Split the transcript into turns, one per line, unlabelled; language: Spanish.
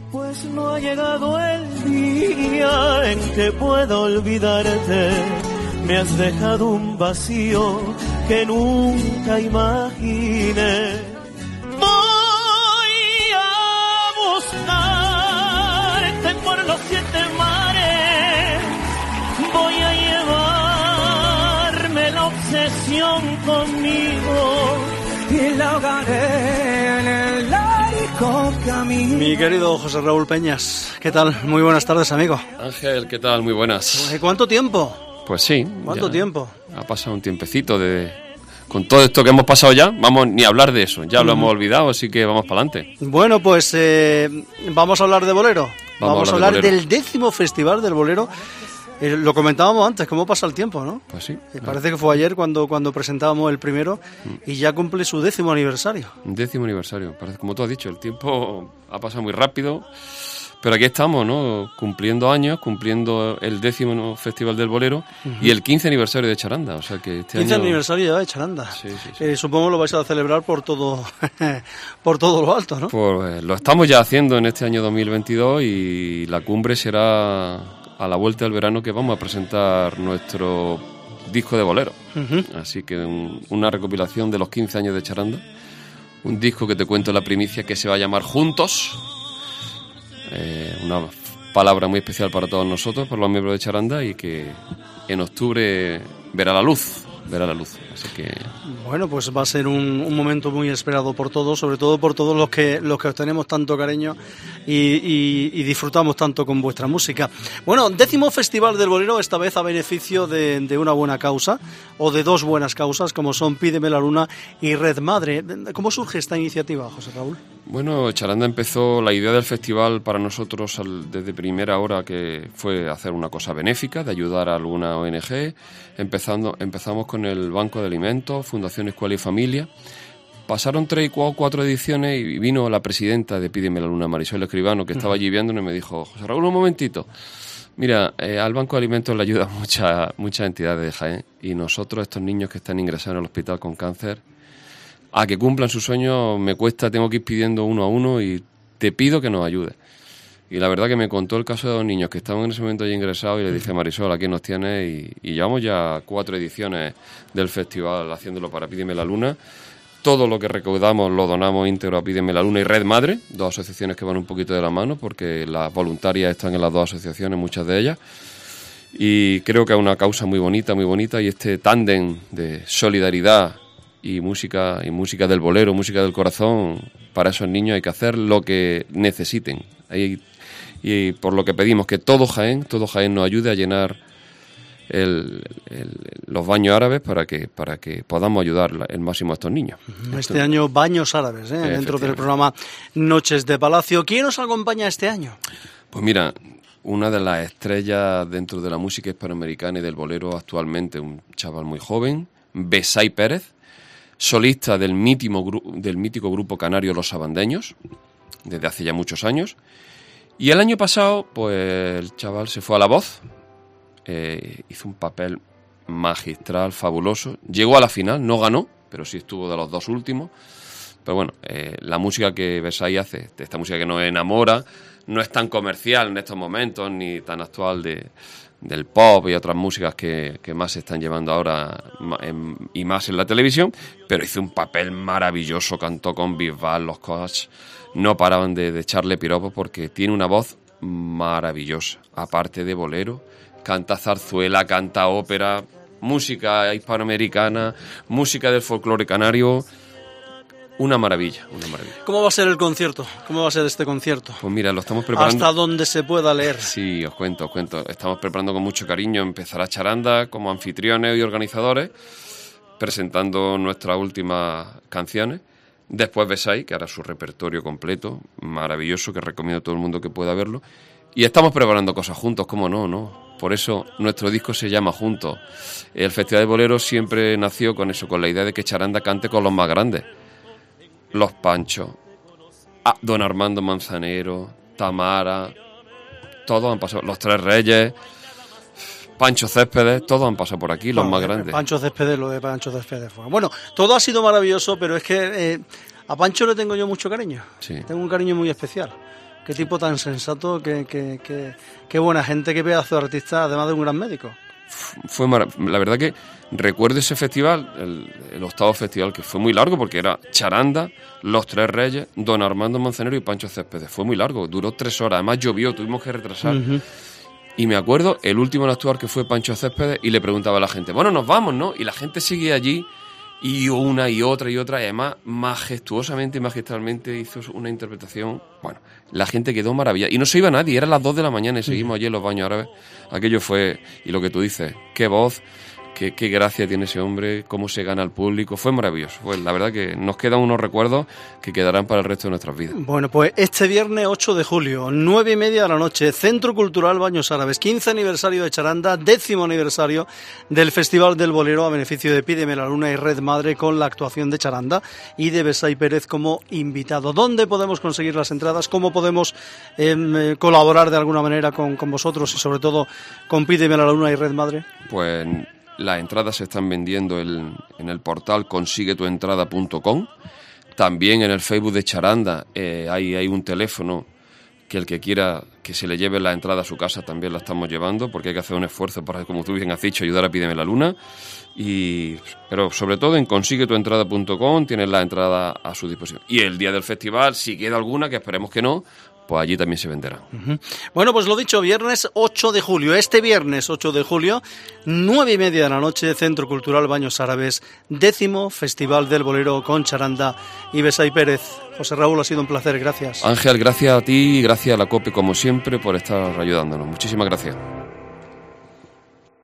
Pues no ha llegado el día en que pueda olvidarte. Me has dejado un vacío que nunca imaginé. Voy a buscarte por los 7 mares. Voy a llevarme la obsesión conmigo y la ahogaré en el largo camino.
Mi querido José Raúl Peñas, ¿qué tal? Muy buenas tardes, amigo.
Ángel, ¿qué tal? Muy buenas.
¿Cuánto tiempo?
Pues sí.
¿Cuánto tiempo?
Ha pasado un tiempecito con todo esto que hemos pasado ya, vamos ni a hablar de eso, ya lo hemos olvidado, así que vamos para adelante.
Bueno, pues vamos a hablar de bolero. Vamos a hablar del 10º Festival del Bolero. Lo comentábamos antes, cómo pasa el tiempo, ¿no?
Pues sí.
Parece que fue ayer cuando presentábamos el primero y ya cumple su 10º aniversario.
10º aniversario, parece, como tú has dicho, el tiempo ha pasado muy rápido, pero aquí estamos, ¿no? Cumpliendo años, cumpliendo el 10º Festival del Bolero y el 15 aniversario de Charanda, o sea que este
15
año...
aniversario ya de Charanda.
Sí.
Supongo lo vais a celebrar por todo por todo lo alto, ¿no?
Pues lo estamos ya haciendo en este año 2022 y la cumbre será a la vuelta del verano, que vamos a presentar nuestro disco de bolero. Así que una recopilación de los 15 años de Charanda, un disco que te cuento la primicia, que se va a llamar Juntos, una palabra muy especial para todos nosotros, por los miembros de Charanda, y que en octubre verá la luz. Así que...
Bueno, pues va a ser un momento muy esperado por todos, sobre todo por todos los que os tenemos tanto cariño y disfrutamos tanto con vuestra música. Bueno, 10º Festival del Bolero, esta vez a beneficio de una buena causa, o de dos buenas causas, como son Pídeme la Luna y Red Madre. ¿Cómo surge esta iniciativa, José Raúl?
Bueno, Charanda empezó la idea del festival para nosotros desde primera hora, que fue hacer una cosa benéfica, de ayudar a alguna ONG. Empezamos con el Banco de Alimentos, Fundación Escuela y Familia. Pasaron 3 o 4 ediciones y vino la presidenta de Pídeme la Luna, Marisol Escribano, que estaba allí viéndonos, y me dijo: José Raúl, un momentito. Mira, al Banco de Alimentos le ayudan muchas entidades de Jaén, y nosotros, estos niños que están ingresados en el hospital con cáncer, a que cumplan sus sueños me cuesta, tengo que ir pidiendo uno a uno, y te pido que nos ayudes. Y la verdad que me contó el caso de 2 niños que estaban en ese momento allí ingresados, y le dije: Marisol, aquí nos tienes, y llevamos ya 4 ediciones del festival haciéndolo para Pídeme la Luna. Todo lo que recaudamos lo donamos íntegro a Pídeme la Luna y Red Madre, 2 asociaciones que van un poquito de la mano, porque las voluntarias están en las 2 asociaciones, muchas de ellas. Y creo que es una causa muy bonita, y este tándem de solidaridad y música del bolero, música del corazón, para esos niños hay que hacer lo que necesiten. Y por lo que pedimos que todo Jaén nos ayude a llenar los baños árabes para que podamos ayudar el máximo a estos niños.
Este año baños árabes, dentro del programa Noches de Palacio. ¿Quién nos acompaña este año?
Pues mira, una de las estrellas dentro de la música hispanoamericana y del bolero actualmente, un chaval muy joven, Besay Pérez, solista del mítico grupo canario Los Sabandeños, desde hace ya muchos años. Y el año pasado, pues el chaval se fue a La Voz, hizo un papel magistral, fabuloso, llegó a la final, no ganó, pero sí estuvo de los 2 últimos. Pero bueno, la música que Besay hace, esta música que nos enamora, no es tan comercial en estos momentos, ni tan actual del pop y otras músicas que más se están llevando ahora y más en la televisión, pero hizo un papel maravilloso, cantó con Bisbal, los Coach no paraban de echarle piropos porque tiene una voz maravillosa, aparte de bolero, canta zarzuela, canta ópera, música hispanoamericana, música del folclore canario. Una maravilla.
¿Cómo va a ser el concierto? ¿Cómo va a ser este concierto?
Pues mira, lo estamos preparando.
¿Hasta donde se pueda leer?
Sí, os cuento. Estamos preparando con mucho cariño. Empezará Charanda como anfitriones y organizadores, presentando nuestras últimas canciones. Después Besay, que hará su repertorio completo, maravilloso, que recomiendo a todo el mundo que pueda verlo. Y estamos preparando cosas juntos, ¿cómo no? Por eso nuestro disco se llama Juntos. El Festival de Bolero siempre nació con eso, con la idea de que Charanda cante con los más grandes. Los Panchos, Don Armando Manzanero, Tamara, todos han pasado, los Tres Reyes, Pancho Céspedes, todos han pasado por aquí, los más grandes.
Pancho Céspedes, lo de Pancho Céspedes fue. Bueno, todo ha sido maravilloso, pero es que a Pancho le tengo yo mucho cariño.
Sí.
Tengo un cariño muy especial. Qué tipo tan sensato, qué buena gente, qué pedazo de artista, además de un gran médico.
La verdad que recuerdo ese festival, el octavo festival, que fue muy largo porque era Charanda, Los Tres Reyes, Don Armando Manzanero y Pancho Céspedes. Fue muy largo, duró 3 horas, además llovió, tuvimos que retrasar. Uh-huh. Y me acuerdo, el último en actuar que fue Pancho Céspedes, y le preguntaba a la gente, bueno, nos vamos, ¿no? Y la gente seguía allí, y una y otra, y además majestuosamente y magistralmente hizo una interpretación. Bueno, la gente quedó maravillada, y no se iba nadie, eran las 2 de la mañana y seguimos allí en los baños árabes. Aquello fue, y lo que tú dices, qué voz, qué gracia tiene ese hombre, cómo se gana al público, fue maravilloso. Pues la verdad que nos quedan unos recuerdos que quedarán para el resto de nuestras vidas.
Bueno, pues este viernes 8 de julio, 9:30 de la noche, Centro Cultural Baños Árabes, 15 aniversario de Charanda, 10º aniversario del Festival del Bolero a beneficio de Pídeme la Luna y Red Madre, con la actuación de Charanda y de Besay Pérez como invitado. ¿Dónde podemos conseguir las entradas? ¿Cómo podemos colaborar de alguna manera con vosotros y sobre todo con Pídeme la Luna y Red Madre?
Pues las entradas se están vendiendo en el portal consiguetuentrada.com. También en el Facebook de Charanda hay un teléfono que el que quiera que se le lleve la entrada a su casa también la estamos llevando, porque hay que hacer un esfuerzo para, como tú bien has dicho, ayudar a Pídeme la Luna. Pero sobre todo en consiguetuentrada.com tienes la entrada a su disposición. Y el día del festival, si queda alguna, que esperemos que no, pues allí también se venderá.
Uh-huh. Bueno, pues lo dicho, viernes 8 de julio, este viernes 8 de julio, 9:30 de la noche, Centro Cultural Baños Árabes, 10º Festival del Bolero con Charanda y Besay Pérez. José Raúl, ha sido un placer, gracias.
Ángel, gracias a ti y gracias a la COPE, como siempre, por estar ayudándonos. Muchísimas gracias.